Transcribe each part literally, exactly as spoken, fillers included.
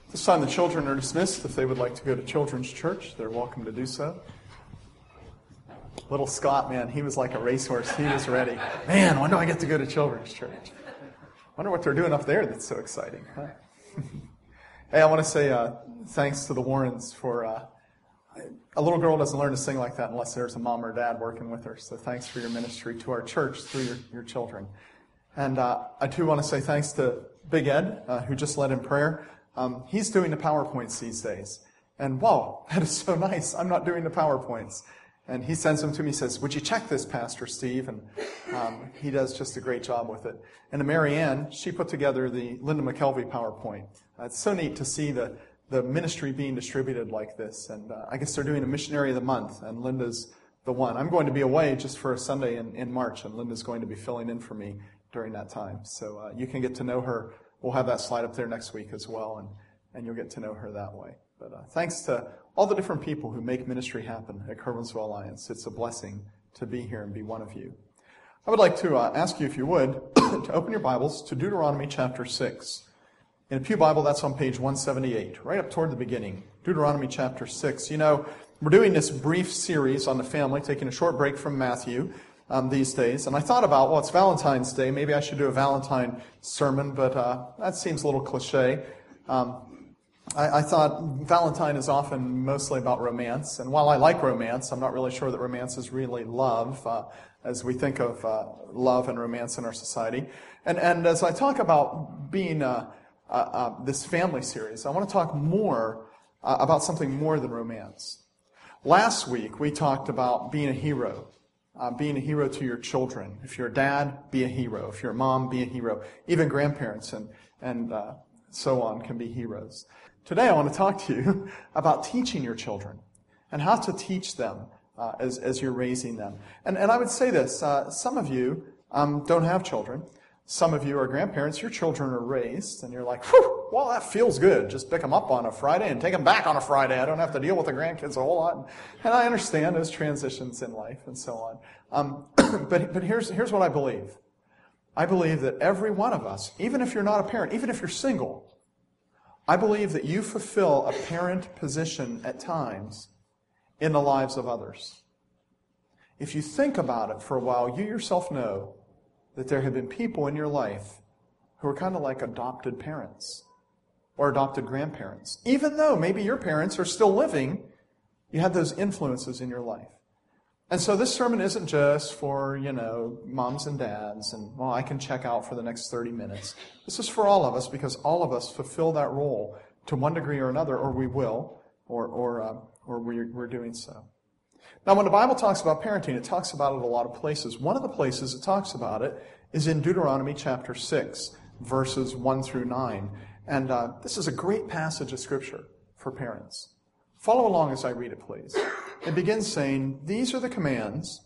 This time the children are dismissed. If they would like to go to Children's Church, they're welcome to do so. Little Scott, man, he was like a racehorse. He was ready. Man, when do I get to go to Children's Church? Wonder what they're doing up there that's so exciting. Huh? Hey, I want to say uh, thanks to the Warrens for... Uh, a little girl doesn't learn to sing like that unless there's a mom or dad working with her. So thanks for your ministry to our church through your, your children. And uh, I too want to say thanks to Big Ed, uh, who just led in prayer. Um, he's doing the PowerPoints these days. And wow, that is so nice. I'm not doing the PowerPoints. And he sends them to me, says, would you check this, Pastor Steve? And um, he does just a great job with it. And to Mary Ann, she put together the Linda McKelvey PowerPoint. Uh, it's so neat to see the, the ministry being distributed like this. And uh, I guess they're doing a Missionary of the Month, and Linda's the one. I'm going to be away just for a Sunday in, in March, and Linda's going to be filling in for me during that time. So uh, you can get to know her. We'll have that slide up there next week as well, and, and you'll get to know her that way. But uh, thanks to all the different people who make ministry happen at Curwensville Alliance. It's a blessing to be here and be one of you. I would like to uh, ask you, if you would, to open your Bibles to Deuteronomy chapter six. In a Pew Bible, that's on page one seventy-eight, right up toward the beginning. Deuteronomy chapter six. You know, we're doing this brief series on the family, taking a short break from Matthew um, these days. And I thought about, well, it's Valentine's Day. Maybe I should do a Valentine sermon, but uh, that seems a little cliche. Um, I, I thought Valentine is often mostly about romance. And while I like romance, I'm not really sure that romance is really love, uh, as we think of uh, love and romance in our society. And, and as I talk about being uh, uh, uh, this family series, I want to talk more uh, about something more than romance. Last week, we talked about being a hero. Uh, being a hero to your children. If you're a dad, be a hero. If you're a mom, be a hero. Even grandparents and, and uh, so on can be heroes. Today I want to talk to you about teaching your children and how to teach them uh, as, as you're raising them. And, and I would say this, uh, some of you um, don't have children. Some of you are grandparents. Your children are raised and you're like, whew, well, that feels good. Just pick them up on a Friday and take them back on a Friday. I don't have to deal with the grandkids a whole lot. And I understand those transitions in life and so on. Um, but but here's here's what I believe. I believe that every one of us, even if you're not a parent, even if you're single, I believe that you fulfill a parent position at times in the lives of others. If you think about it for a while, you yourself know that there have been people in your life who are kind of like adopted parents or adopted grandparents. Even though maybe your parents are still living, you had those influences in your life. And so this sermon isn't just for, you know, moms and dads and, well, I can check out for the next thirty minutes. This is for all of us because all of us fulfill that role to one degree or another, or we will, or or uh, or we're, we're doing so. Now, when the Bible talks about parenting, it talks about it a lot of places. One of the places it talks about it is in Deuteronomy chapter six, verses one through nine. And uh, this is a great passage of Scripture for parents. Follow along as I read it, please. It begins saying, these are the commands,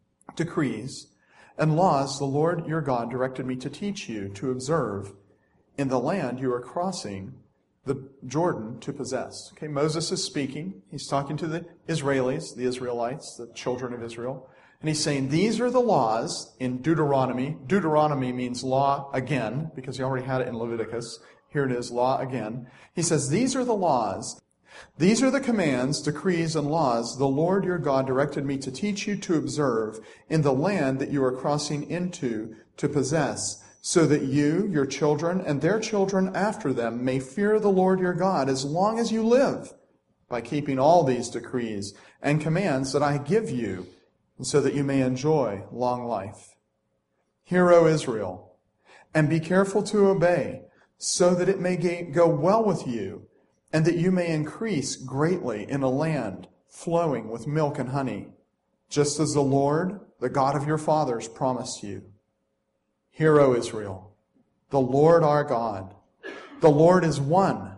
decrees, and laws the Lord your God directed me to teach you to observe in the land you are crossing the Jordan to possess. Okay, Moses is speaking. He's talking to the Israelis, the Israelites, the children of Israel. And he's saying, these are the laws in Deuteronomy. Deuteronomy means law again, because he already had it in Leviticus. Here it is, law again. He says, these are the laws. These are the commands, decrees, and laws the Lord your God directed me to teach you to observe in the land that you are crossing into to possess, so that you, your children, and their children after them may fear the Lord your God as long as you live, by keeping all these decrees and commands that I give you, so that you may enjoy long life. Hear, O Israel, and be careful to obey, so that it may go well with you, and that you may increase greatly in a land flowing with milk and honey, just as the Lord, the God of your fathers, promised you. Hear, O Israel, the Lord our God, the Lord is one.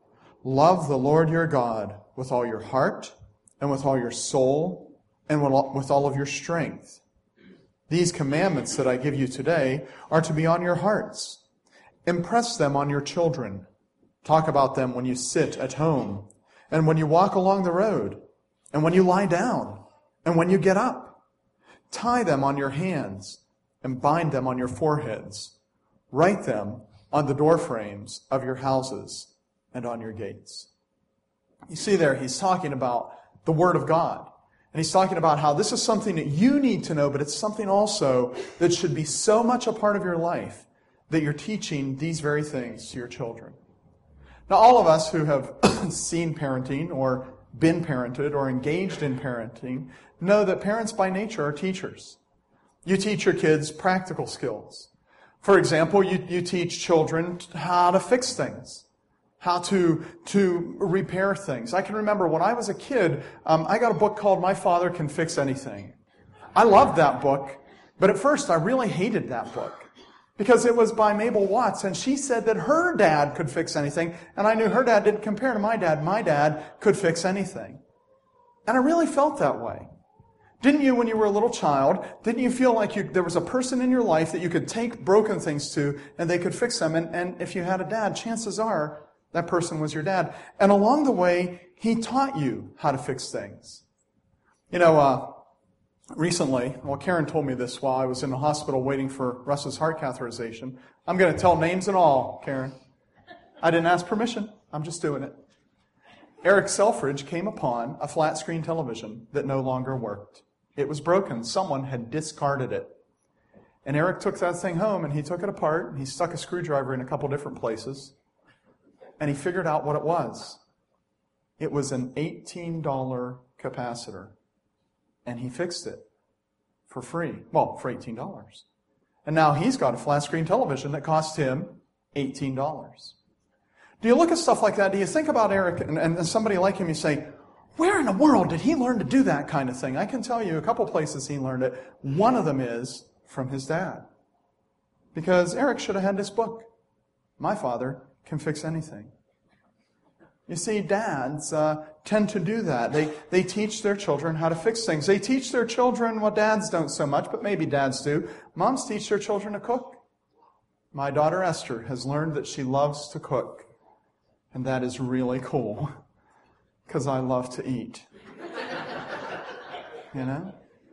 Love the Lord your God with all your heart, and with all your soul, and with all of your strength. These commandments that I give you today are to be on your hearts. Impress them on your children. Talk about them when you sit at home, and when you walk along the road, and when you lie down, and when you get up. Tie them on your hands, and bind them on your foreheads. Write them on the doorframes of your houses. and on your gates. You see there, he's talking about the Word of God. And he's talking about how this is something that you need to know, but it's something also that should be so much a part of your life that you're teaching these very things to your children. Now, all of us who have seen parenting or been parented or engaged in parenting know that parents by nature are teachers. You teach your kids practical skills. For example, you, you teach children how to fix things, how to, to repair things. I can remember when I was a kid, um, I got a book called My Father Can Fix Anything. I loved that book, but at first I really hated that book because it was by Mabel Watts, and she said that her dad could fix anything, and I knew her dad didn't compare to my dad. My dad could fix anything. And I really felt that way. Didn't you, when you were a little child, didn't you feel like you, there was a person in your life that you could take broken things to and they could fix them? And, and if you had a dad, chances are that person was your dad. And along the way, he taught you how to fix things. You know, uh, recently, well, Karen told me this while I was in the hospital waiting for Russ's heart catheterization. I'm going to tell names and all, Karen. I didn't ask permission. I'm just doing it. Eric Selfridge came upon a flat screen television that no longer worked. It was broken. Someone had discarded it. And Eric took that thing home and he took it apart. He stuck a screwdriver in a couple different places. And he figured out what it was. It was an eighteen dollars capacitor. And he fixed it for free. Well, for eighteen dollars. And now he's got a flat screen television that cost him eighteen dollars. Do you look at stuff like that? Do you think about Eric and, and somebody like him, you say, where in the world did he learn to do that kind of thing? I can tell you a couple places he learned it. One of them is from his dad. Because Eric should have had this book. My Father Can Fix Anything. You see, dads uh, tend to do that. They, they teach their children how to fix things. They teach their children, well, dads don't so much, but maybe dads do. Moms teach their children to cook. My daughter Esther has learned that she loves to cook. And that is really cool, because I love to eat. You know?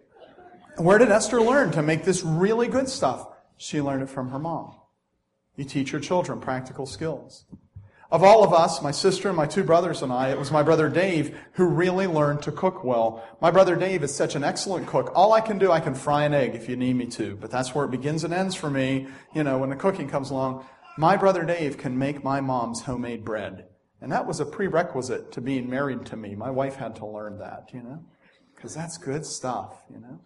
Where did Esther learn to make this really good stuff? She learned it from her mom. You teach your children practical skills. Of all of us, my sister and my two brothers and I, it was my brother Dave who really learned to cook well. My brother Dave is such an excellent cook. All I can do, I can fry an egg if you need me to, but that's where it begins and ends for me, you know, when the cooking comes along. My brother Dave can make my mom's homemade bread. And that was a prerequisite to being married to me. My wife had to learn that, you know, because that's good stuff, you know.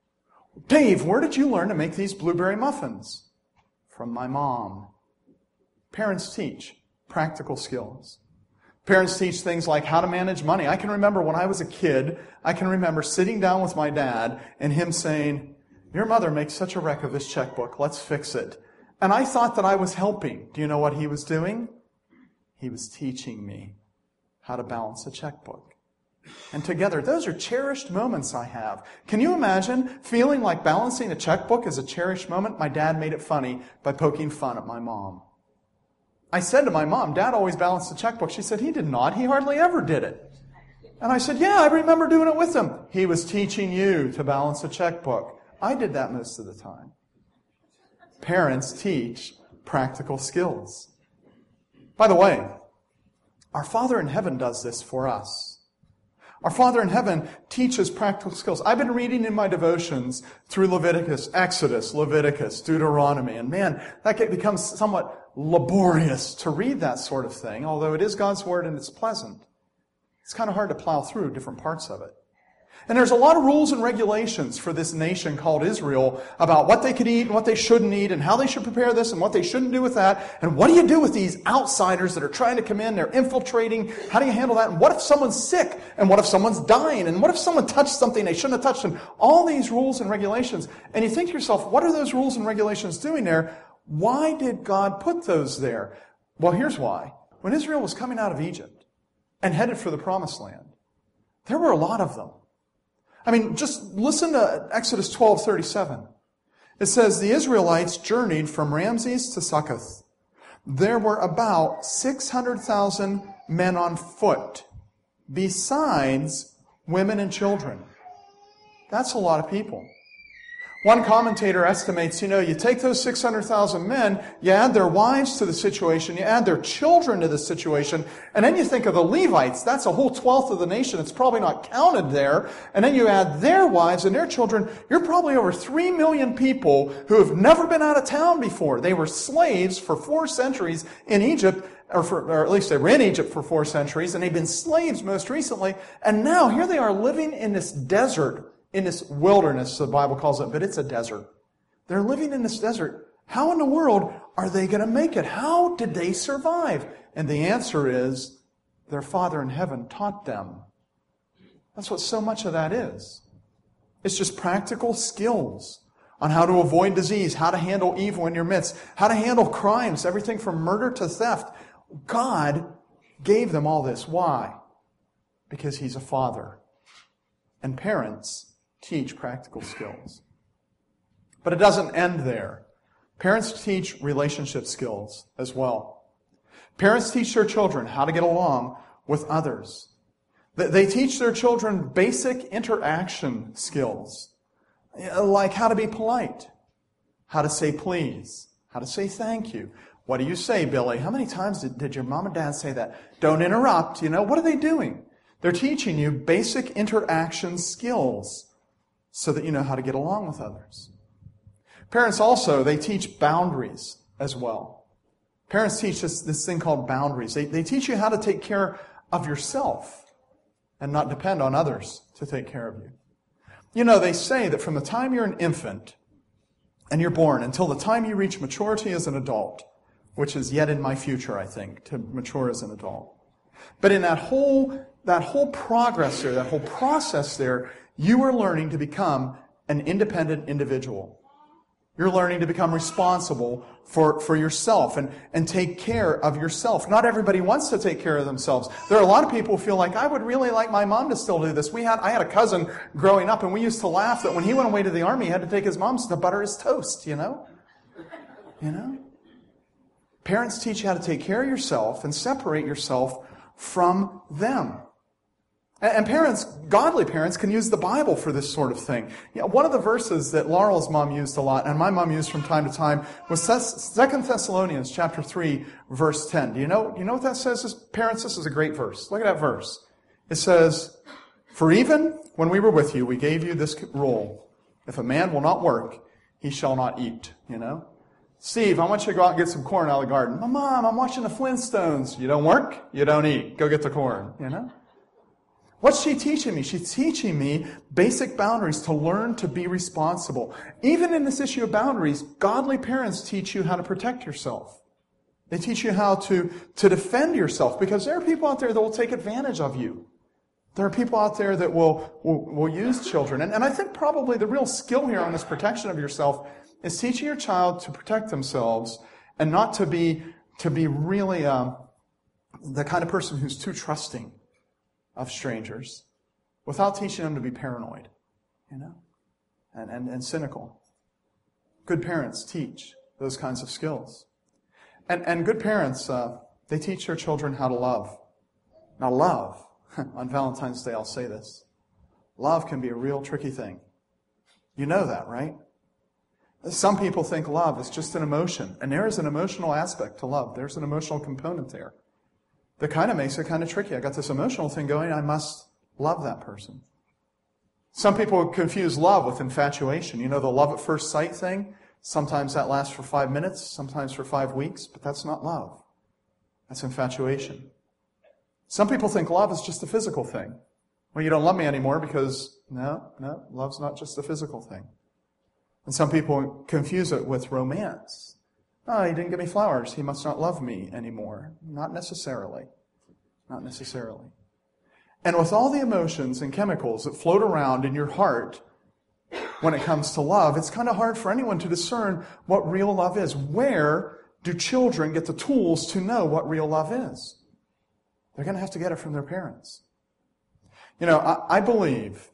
Dave, where did you learn to make these blueberry muffins? From my mom. Parents teach practical skills. Parents teach things like how to manage money. I can remember when I was a kid, I can remember sitting down with my dad and him saying, your mother makes such a wreck of this checkbook. Let's fix it. And I thought that I was helping. Do you know what he was doing? He was teaching me how to balance a checkbook. And together, those are cherished moments I have. Can you imagine feeling like balancing a checkbook is a cherished moment? My dad made it funny by poking fun at my mom. I said to my mom, Dad always balanced the checkbook. She said, he did not. He hardly ever did it. And I said, yeah, I remember doing it with him. He was teaching you to balance a checkbook. I did that most of the time. Parents teach practical skills. By the way, our Father in heaven does this for us. Our Father in heaven teaches practical skills. I've been reading in my devotions through Leviticus, Exodus, Leviticus, Deuteronomy, and man, that becomes somewhat laborious to read that sort of thing, although it is God's Word and it's pleasant. It's kind of hard to plow through different parts of it. And there's a lot of rules and regulations for this nation called Israel about what they could eat and what they shouldn't eat and how they should prepare this and what they shouldn't do with that. And what do you do with these outsiders that are trying to come in? They're infiltrating. How do you handle that? And what if someone's sick? And what if someone's dying? And what if someone touched something they shouldn't have touched? And all these rules and regulations. And you think to yourself, what are those rules and regulations doing there? Why did God put those there? Well, here's why. When Israel was coming out of Egypt and headed for the Promised Land, there were a lot of them. I mean, just listen to Exodus twelve thirty-seven. It says, the Israelites journeyed from Ramses to Succoth. There were about six hundred thousand men on foot, besides women and children. That's a lot of people. One commentator estimates, you know, you take those six hundred thousand men, you add their wives to the situation, you add their children to the situation, and then you think of the Levites. That's a whole twelfth of the nation. It's probably not counted there. And then you add their wives and their children. You're probably over three million people who have never been out of town before. They were slaves for four centuries in Egypt, or, for, or at least they were in Egypt for four centuries, and they've been slaves most recently. And now here they are living in this desert, in this wilderness, the Bible calls it, but it's a desert. They're living in this desert. How in the world are they going to make it? How did they survive? And the answer is, their Father in heaven taught them. That's what so much of that is. It's just practical skills on how to avoid disease, how to handle evil in your midst, how to handle crimes, everything from murder to theft. God gave them all this. Why? Because He's a Father. And parents teach practical skills. But it doesn't end there. Parents teach relationship skills as well. Parents teach their children how to get along with others. They teach their children basic interaction skills, like how to be polite, how to say please, how to say thank you. What do you say, Billy? How many times did, did your mom and dad say that? Don't interrupt. You know, what are they doing? They're teaching you basic interaction skills so that you know how to get along with others. Parents also, they teach boundaries as well. Parents teach us this thing called boundaries. They, they teach you how to take care of yourself and not depend on others to take care of you. You know, they say that from the time you're an infant and you're born until the time you reach maturity as an adult, which is yet in my future, I think, to mature as an adult. But in that whole, that whole progress there, that whole process there, you are learning to become an independent individual. You're learning to become responsible for, for yourself and, and take care of yourself. Not everybody wants to take care of themselves. There are a lot of people who feel like, I would really like my mom to still do this. We had, I had a cousin growing up, and we used to laugh that when he went away to the army, he had to take his mom to butter his toast, you know? You know? Parents teach you how to take care of yourself and separate yourself from them. And parents, godly parents, can use the Bible for this sort of thing. You know, one of the verses that Laurel's mom used a lot, and my mom used from time to time, was Second Thessalonians chapter three, verse ten. Do you know, do you know what that says? Parents, this is a great verse. Look at that verse. It says, "For even when we were with you, we gave you this rule. If a man will not work, he shall not eat." You know? Steve, I want you to go out and get some corn out of the garden. Mom, I'm watching the Flintstones. You don't work, you don't eat. Go get the corn. You know? What's she teaching me? She's teaching me basic boundaries to learn to be responsible. Even in this issue of boundaries, godly parents teach you how to protect yourself. They teach you how to, to defend yourself, because there are people out there that will take advantage of you. There are people out there that will, will, will use children. And, and I think probably the real skill here on this protection of yourself is teaching your child to protect themselves and not to be, to be really um, the kind of person who's too trusting of strangers, without teaching them to be paranoid, you know, and, and, and cynical. Good parents teach those kinds of skills. And, and good parents, uh, they teach their children how to love. Now love, on Valentine's Day I'll say this, love can be a real tricky thing. You know that, right? Some people think love is just an emotion, and there is an emotional aspect to love. There's an emotional component there that kind of makes it kind of tricky. I got this emotional thing going, I must love that person. Some people confuse love with infatuation. You know, the love at first sight thing? Sometimes that lasts for five minutes, sometimes for five weeks, but that's not love. That's infatuation. Some people think love is just a physical thing. Well, you don't love me anymore because, no, no, love's not just a physical thing. And some people confuse it with romance. Oh, he didn't give me flowers. He must not love me anymore. Not necessarily. Not necessarily. And with all the emotions and chemicals that float around in your heart when it comes to love, it's kind of hard for anyone to discern what real love is. Where do children get the tools to know what real love is? They're going to have to get it from their parents. You know, I, I believe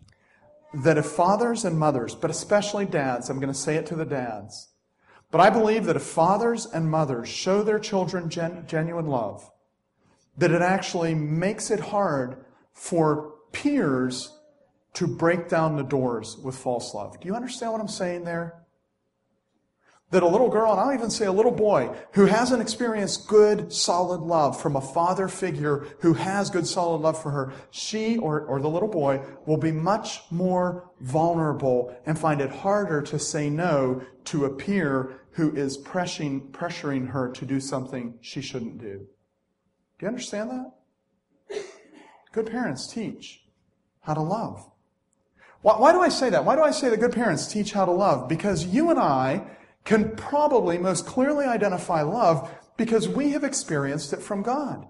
that if fathers and mothers, but especially dads, I'm going to say it to the dads, but I believe that if fathers and mothers show their children gen- genuine love, that it actually makes it hard for peers to break down the doors with false love. Do you understand what I'm saying there? That a little girl, and I'll even say a little boy, who hasn't experienced good, solid love from a father figure who has good, solid love for her, she or, or the little boy will be much more vulnerable and find it harder to say no to a peer who is pressuring, pressuring her to do something she shouldn't do. Do you understand that? Good parents teach how to love. Why, why do I say that? Why do I say that good parents teach how to love? Because you and I can probably most clearly identify love because we have experienced it from God.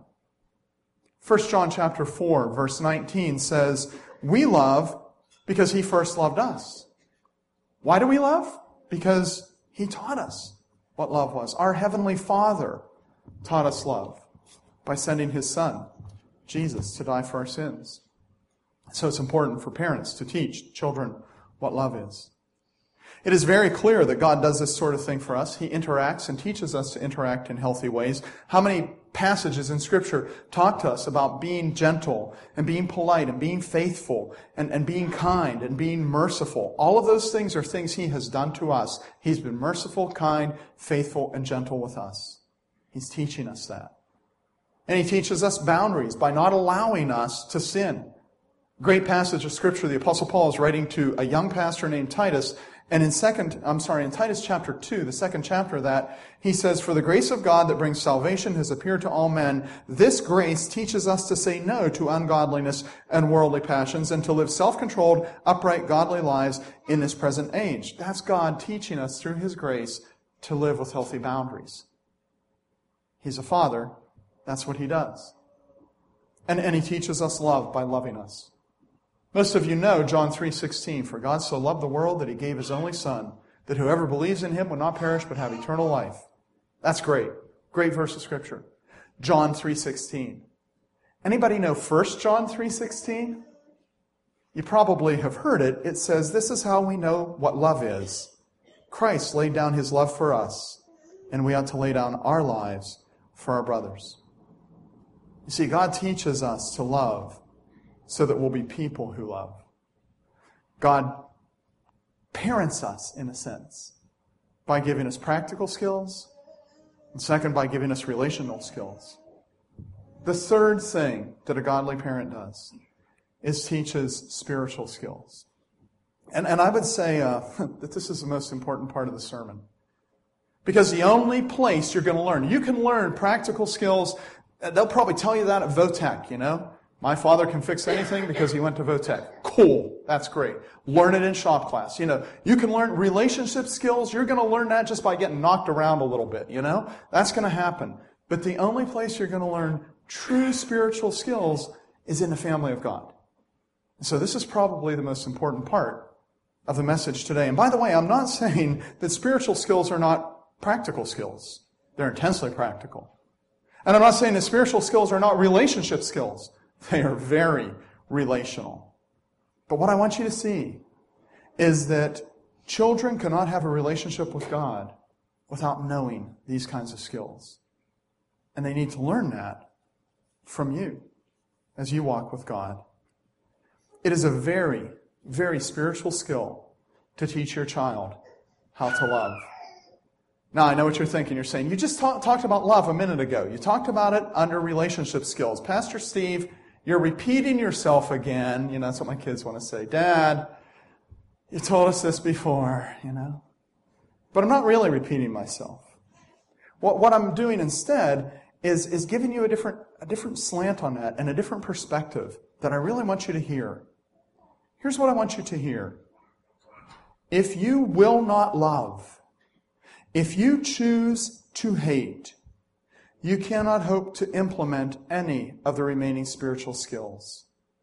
First John chapter four, verse nineteen says, we love because He first loved us. Why do we love? Because He taught us what love was. Our Heavenly Father taught us love by sending His Son, Jesus, to die for our sins. So it's important for parents to teach children what love is. It is very clear that God does this sort of thing for us. He interacts and teaches us to interact in healthy ways. How many passages in Scripture talk to us about being gentle and being polite and being faithful and, and being kind and being merciful? All of those things are things He has done to us. He's been merciful, kind, faithful, and gentle with us. He's teaching us that. And He teaches us boundaries by not allowing us to sin. Great passage of Scripture. The Apostle Paul is writing to a young pastor named Titus. And in second, I'm sorry, in Titus chapter two, the second chapter of that, he says, for the grace of God that brings salvation has appeared to all men. This grace teaches us to say no to ungodliness and worldly passions and to live self-controlled, upright, godly lives in this present age. That's God teaching us through His grace to live with healthy boundaries. He's a father. That's what He does. And, and He teaches us love by loving us. Most of you know John three sixteen, for God so loved the world that He gave His only Son, that whoever believes in Him would not perish but have eternal life. That's great. Great verse of Scripture. John three sixteen. Anybody know First John three sixteen? You probably have heard it. It says, this is how we know what love is. Christ laid down His love for us, and we ought to lay down our lives for our brothers. You see, God teaches us to love so that we'll be people who love. God parents us, in a sense, by giving us practical skills, and second, by giving us relational skills. The third thing that a godly parent does is teaches spiritual skills. And, and I would say uh, that this is the most important part of the sermon. Because the only place you're going to learn, you can learn practical skills, they'll probably tell you that at Votech, you know. My father can fix anything because he went to Votech. Cool. That's great. Learn it in shop class. You know, you can learn relationship skills. You're going to learn that just by getting knocked around a little bit, you know? That's going to happen. But the only place you're going to learn true spiritual skills is in the family of God. So this is probably the most important part of the message today. And by the way, I'm not saying that spiritual skills are not practical skills. They're intensely practical. And I'm not saying that spiritual skills are not relationship skills. They are very relational. But what I want you to see is that children cannot have a relationship with God without knowing these kinds of skills. And they need to learn that from you as you walk with God. It is a very, very spiritual skill to teach your child how to love. Now, I know what you're thinking. You're saying, you just talk, talked about love a minute ago. You talked about it under relationship skills. Pastor Steve, you're repeating yourself again. You know, that's what my kids want to say. Dad, you told us this before, you know. But I'm not really repeating myself. What, what I'm doing instead is, is giving you a different, a different slant on that and a different perspective that I really want you to hear. Here's what I want you to hear. If you will not love, if you choose to hate, you cannot hope to implement any of the remaining spiritual skills.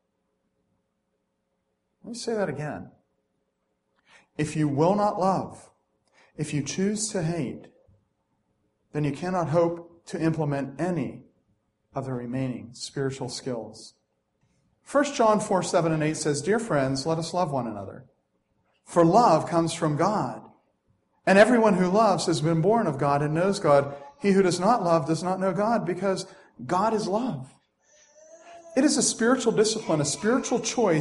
Let me say that again. If you will not love, if you choose to hate, then you cannot hope to implement any of the remaining spiritual skills. First John four, seven and eight says, Dear friends, let us love one another. For love comes from God. And everyone who loves has been born of God and knows God. He who does not love does not know God, because God is love. It is a spiritual discipline, a spiritual choice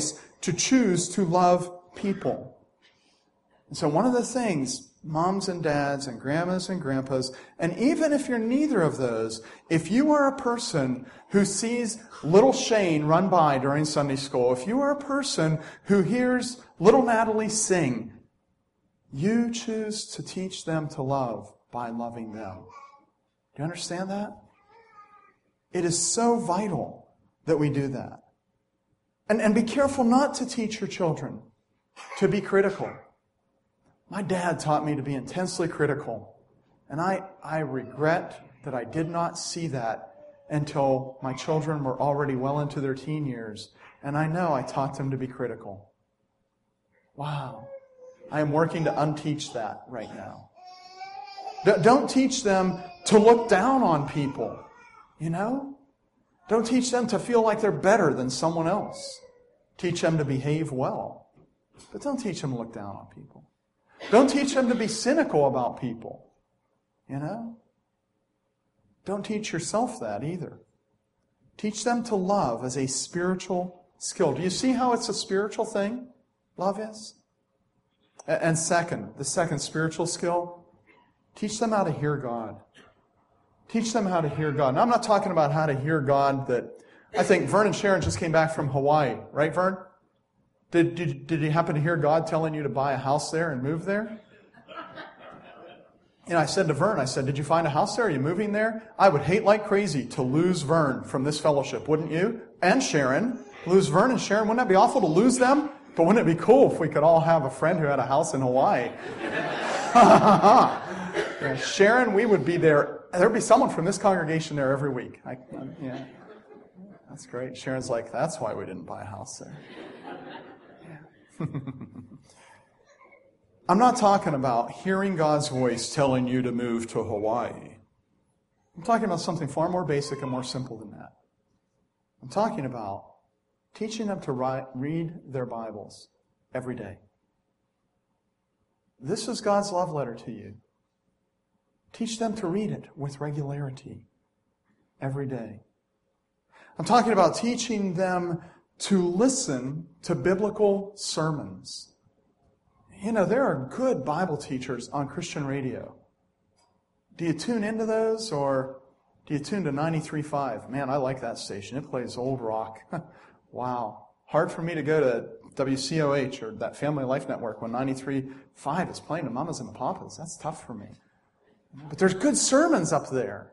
to choose to love people. And so one of the things, moms and dads and grandmas and grandpas, and even if you're neither of those, if you are a person who sees little Shane run by during Sunday school, if you are a person who hears little Natalie sing, you choose to teach them to love by loving them. Do you understand that? It is so vital that we do that. And, and be careful not to teach your children to be critical. My dad taught me to be intensely critical. And I, I regret that I did not see that until my children were already well into their teen years. And I know I taught them to be critical. Wow. I am working to unteach that right now. D- don't teach them to look down on people, you know? Don't teach them to feel like they're better than someone else. Teach them to behave well. But don't teach them to look down on people. Don't teach them to be cynical about people, you know? Don't teach yourself that either. Teach them to love as a spiritual skill. Do you see how it's a spiritual thing? Love is? And second, the second spiritual skill, teach them how to hear God. Teach them how to hear God. And I'm not talking about how to hear God that, I think Vern and Sharon just came back from Hawaii. Right, Vern? Did, did, did you happen to hear God telling you to buy a house there and move there? And I said to Vern, I said, did you find a house there? Are you moving there? I would hate like crazy to lose Vern from this fellowship, wouldn't you? And Sharon. Lose Vern and Sharon. Wouldn't that be awful to lose them? But wouldn't it be cool if we could all have a friend who had a house in Hawaii? Yeah, Sharon, we would be there. There'd be someone from this congregation there every week. I, yeah, that's great. Sharon's like, that's why we didn't buy a house there. Yeah. I'm not talking about hearing God's voice telling you to move to Hawaii. I'm talking about something far more basic and more simple than that. I'm talking about teaching them to write, read their Bibles every day. This is God's love letter to you. Teach them to read it with regularity every day. I'm talking about teaching them to listen to biblical sermons. You know, there are good Bible teachers on Christian radio. Do you tune into those, or do you tune to ninety-three point five? Man, I like that station. It plays old rock. Wow. Hard for me to go to W C O H or that Family Life Network when ninety-three point five is playing the Mamas and Papas. That's tough for me. But there's good sermons up there.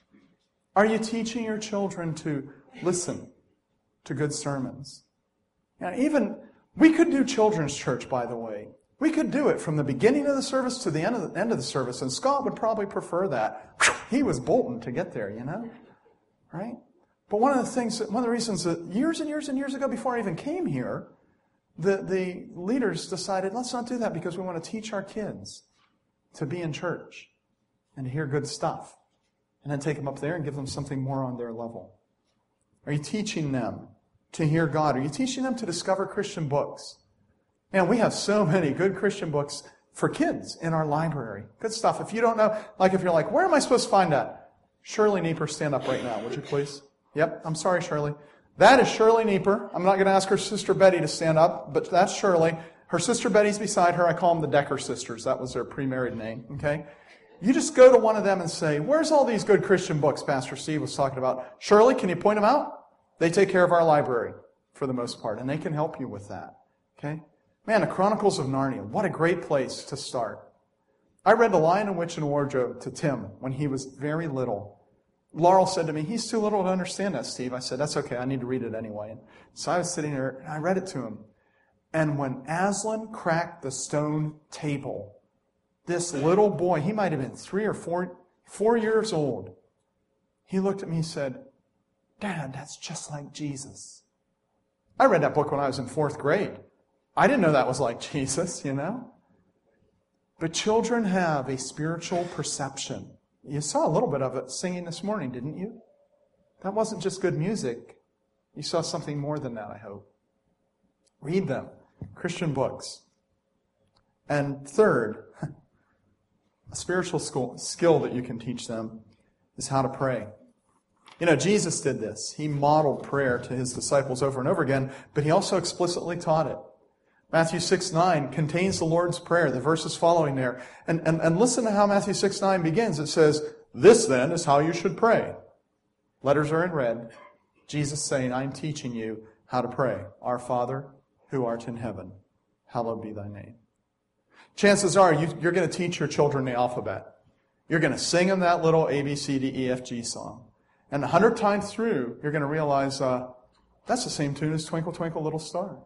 Are you teaching your children to listen to good sermons? Now, even, we could do children's church, by the way. We could do it from the beginning of the service to the end of the, end of the service, and Scott would probably prefer that. He was bolting to get there, you know? Right? But one of the things, one of the reasons that years and years and years ago, before I even came here, the, the leaders decided, let's not do that because we want to teach our kids to be in church and to hear good stuff. And then take them up there and give them something more on their level. Are you teaching them to hear God? Are you teaching them to discover Christian books? Man, we have so many good Christian books for kids in our library. Good stuff. If you don't know, like if you're like, where am I supposed to find that? Shirley Nieper, stand up right now, would you please? Yep, I'm sorry, Shirley. That is Shirley Nieper. I'm not going to ask her sister Betty to stand up, but that's Shirley. Her sister Betty's beside her. I call them the Decker sisters. That was their pre-married name, okay? You just go to one of them and say, where's all these good Christian books Pastor Steve was talking about? Shirley, can you point them out? They take care of our library for the most part, and they can help you with that, okay? Man, the Chronicles of Narnia, what a great place to start. I read The Lion and Witch and Wardrobe to Tim when he was very little. Laurel said to me, he's too little to understand that, Steve. I said, that's okay, I need to read it anyway. And so I was sitting there, and I read it to him. And when Aslan cracked the stone table, this little boy, he might have been three or four, four years old, he looked at me and said, Dad, that's just like Jesus. I read that book when I was in fourth grade. I didn't know that was like Jesus, you know? But children have a spiritual perception. You saw a little bit of it singing this morning, didn't you? That wasn't just good music. You saw something more than that, I hope. Read them. Christian books. And third, a spiritual school, skill that you can teach them is how to pray. You know, Jesus did this. He modeled prayer to his disciples over and over again, but he also explicitly taught it. Matthew six nine contains the Lord's Prayer, the verses following there. And, and, and listen to how Matthew six nine begins. It says, "This then is how you should pray." Letters are in red. Jesus saying, "I'm teaching you how to pray. Our Father, who art in heaven, hallowed be thy name." Chances are you, you're going to teach your children the alphabet. You're going to sing them that little A, B, C, D, E, F, G song. And a hundred times through, you're going to realize uh, that's the same tune as Twinkle, Twinkle, Little Star.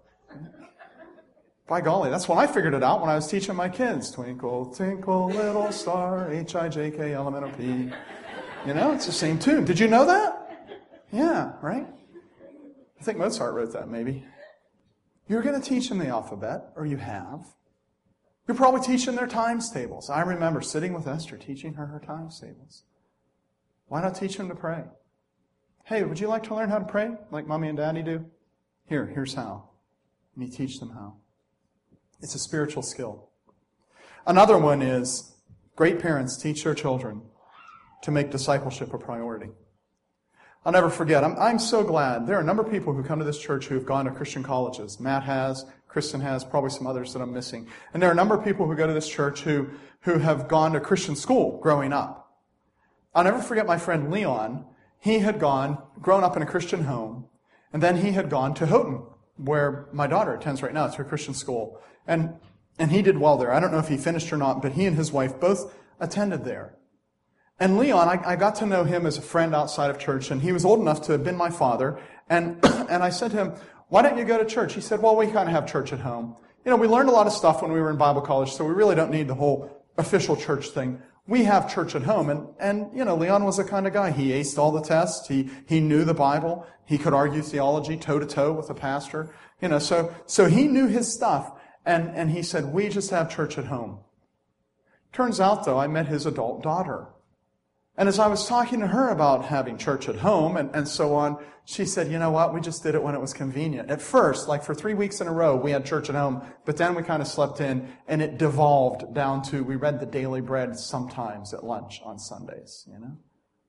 By golly, that's when I figured it out when I was teaching my kids. Twinkle, twinkle, little star, H I J K L M N O P. You know, it's the same tune. Did you know that? Yeah, right? I think Mozart wrote that, maybe. You're going to teach them the alphabet, or you have. You're probably teaching their times tables. I remember sitting with Esther, teaching her her times tables. Why not teach them to pray? Hey, would you like to learn how to pray like Mommy and Daddy do? Here, here's how. And you teach them how. It's a spiritual skill. Another one is great parents teach their children to make discipleship a priority. I'll never forget, I'm, I'm so glad. There are a number of people who come to this church who have gone to Christian colleges. Matt has, Kristen has, probably some others that I'm missing. And there are a number of people who go to this church who, who have gone to Christian school growing up. I'll never forget my friend Leon. He had gone, grown up in a Christian home, and then he had gone to Houghton, where my daughter attends right now. It's her Christian school. And, and he did well there. I don't know if he finished or not, but he and his wife both attended there. And Leon, I, I got to know him as a friend outside of church, and he was old enough to have been my father. And, and I said to him, "Why don't you go to church?" He said, "Well, we kind of have church at home. You know, we learned a lot of stuff when we were in Bible college, so we really don't need the whole official church thing. We have church at home." And, and you know, Leon was the kind of guy. He aced all the tests. He, he knew the Bible. He could argue theology toe-to-toe with a pastor. You know, so, so he knew his stuff. And, and he said, "We just have church at home." Turns out, though, I met his adult daughter. And as I was talking to her about having church at home and, and so on, she said, "You know what? We just did it when it was convenient." At first, like for three weeks in a row, we had church at home, but then we kind of slept in, and it devolved down to we read the Daily Bread sometimes at lunch on Sundays, you know?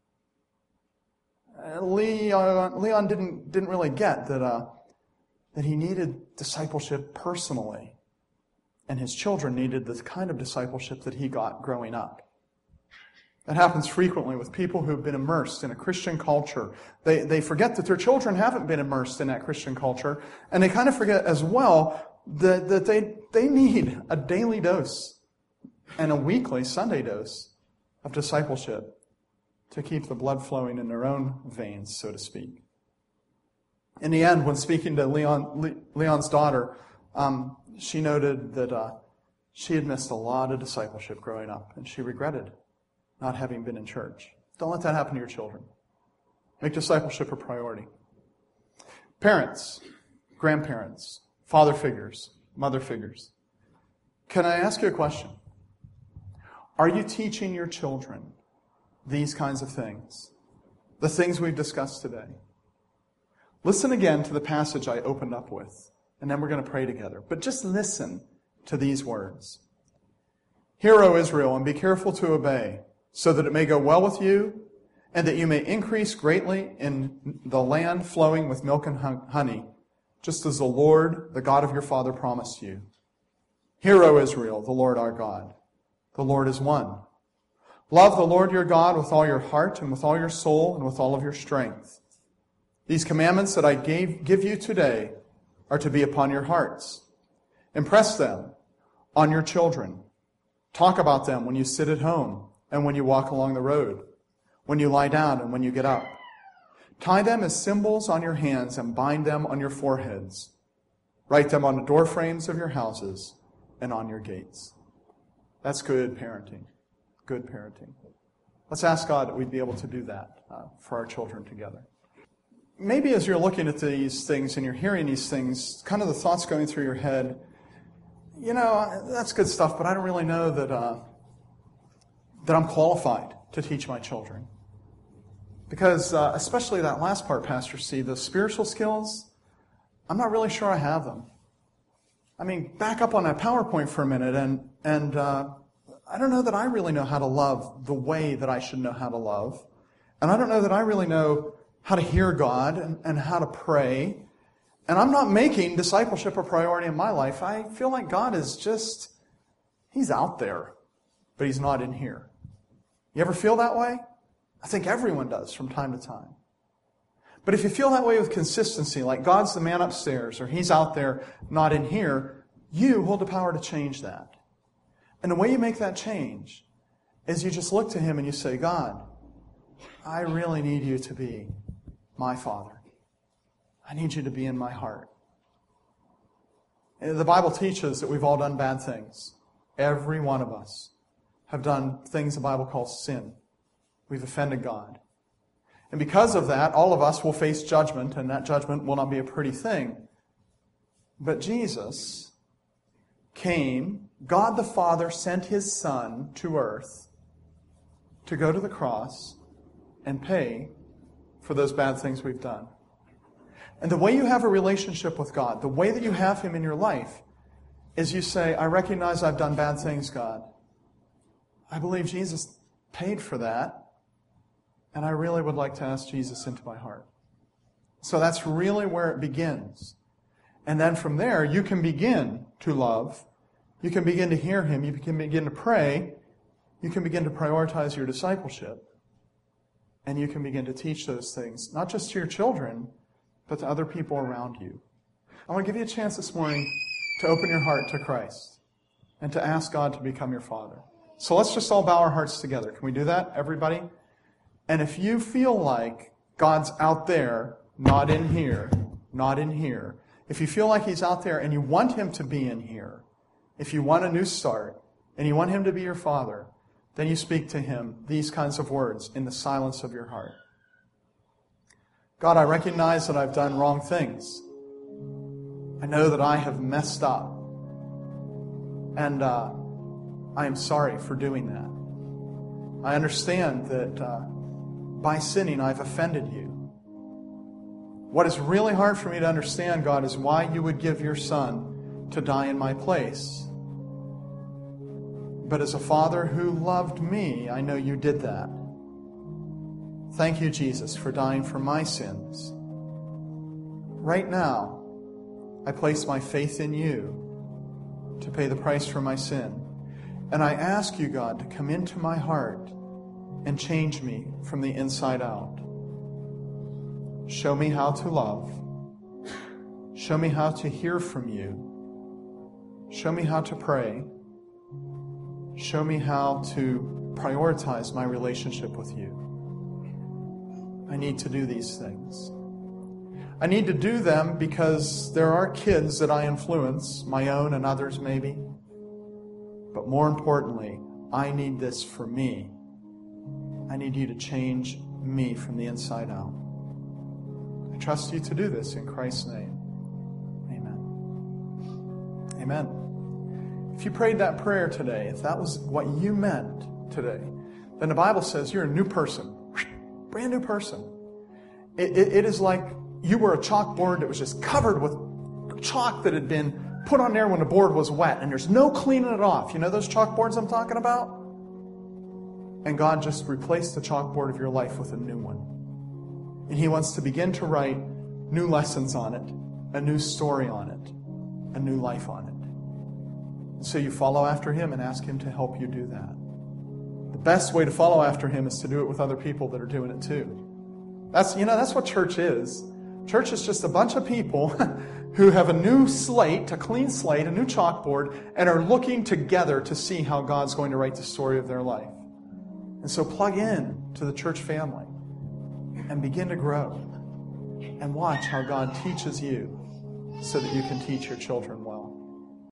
Uh, Leon, Leon didn't, didn't really get that, uh, that he needed discipleship personally, and his children needed the kind of discipleship that he got growing up. That happens frequently with people who've been immersed in a Christian culture. They, they forget that their children haven't been immersed in that Christian culture, and they kind of forget as well that, that they, they need a daily dose and a weekly Sunday dose of discipleship to keep the blood flowing in their own veins, so to speak. In the end, when speaking to Leon, Le, Leon's daughter, um, she noted that uh, she had missed a lot of discipleship growing up, and she regretted not having been in church. Don't let that happen to your children. Make discipleship a priority. Parents, grandparents, father figures, mother figures. Can I ask you a question? Are you teaching your children these kinds of things? The things we've discussed today? Listen again to the passage I opened up with, and then we're going to pray together. But just listen to these words. "Hear, O Israel, and be careful to obey, so that it may go well with you, and that you may increase greatly in the land flowing with milk and honey, just as the Lord, the God of your father, promised you. Hear, O Israel, the Lord our God. The Lord is one. Love the Lord your God with all your heart and with all your soul and with all of your strength. These commandments that I gave, give you today are to be upon your hearts. Impress them on your children. Talk about them when you sit at home and when you walk along the road, when you lie down and when you get up. Tie them as symbols on your hands and bind them on your foreheads. Write them on the door frames of your houses and on your gates." That's good parenting. Good parenting. Let's ask God that we'd be able to do that uh, for our children together. Maybe as you're looking at these things and you're hearing these things, kind of the thoughts going through your head, you know, that's good stuff, but I don't really know that uh, that I'm qualified to teach my children. Because uh, especially that last part, Pastor C, the spiritual skills, I'm not really sure I have them. I mean, back up on that PowerPoint for a minute, and, and uh, I don't know that I really know how to love the way that I should know how to love. And I don't know that I really know how to hear God and, and how to pray. And I'm not making discipleship a priority in my life. I feel like God is just, He's out there, but He's not in here. You ever feel that way? I think everyone does from time to time. But if you feel that way with consistency, like God's the man upstairs, or He's out there, not in here, you hold the power to change that. And the way you make that change is you just look to Him and you say, God, I really need You to be my Father. I need You to be in my heart. And the Bible teaches that we've all done bad things. Every one of us have done things the Bible calls sin. We've offended God. And because of that, all of us will face judgment, and that judgment will not be a pretty thing. But Jesus came, God the Father sent His Son to earth to go to the cross and pay for those bad things we've done. And the way you have a relationship with God, the way that you have Him in your life, is you say, I recognize I've done bad things, God. I believe Jesus paid for that, and I really would like to ask Jesus into my heart. So that's really where it begins. And then from there, you can begin to love. You can begin to hear Him. You can begin to pray. You can begin to prioritize your discipleship. And you can begin to teach those things, not just to your children, but to other people around you. I want to give you a chance this morning to open your heart to Christ and to ask God to become your Father. So let's just all bow our hearts together. Can we do that, everybody? And if you feel like God's out there, not in here, not in here, if you feel like He's out there and you want Him to be in here, if you want a new start and you want Him to be your Father, then you speak to Him these kinds of words in the silence of your heart. God, I recognize that I've done wrong things. I know that I have messed up. And uh, I am sorry for doing that. I understand that uh, by sinning I've offended You. What is really hard for me to understand, God, is why You would give Your Son to die in my place. But as a Father who loved me, I know You did that. Thank You, Jesus, for dying for my sins. Right now, I place my faith in You to pay the price for my sin. And I ask You, God, to come into my heart and change me from the inside out. Show me how to love. Show me how to hear from You. Show me how to pray. Show me how to prioritize my relationship with You. I need to do these things. I need to do them because there are kids that I influence, my own and others maybe. But more importantly, I need this for me. I need You to change me from the inside out. I trust You to do this in Christ's name. Amen. Amen. If you prayed that prayer today, if that was what you meant today, then the Bible says you're a new person. Brand new person. It, it, it is like you were a chalkboard that was just covered with chalk that had been put on there when the board was wet, and there's no cleaning it off. You know those chalkboards I'm talking about? And God just replaced the chalkboard of your life with a new one. And He wants to begin to write new lessons on it, a new story on it, a new life on it. And so you follow after Him and ask Him to help you do that. The best way to follow after Him is to do it with other people that are doing it too. That's, you know, that's what church is. Church is just a bunch of people who have a new slate, a clean slate, a new chalkboard, and are looking together to see how God's going to write the story of their life. And so plug in to the church family and begin to grow and watch how God teaches you so that you can teach your children well.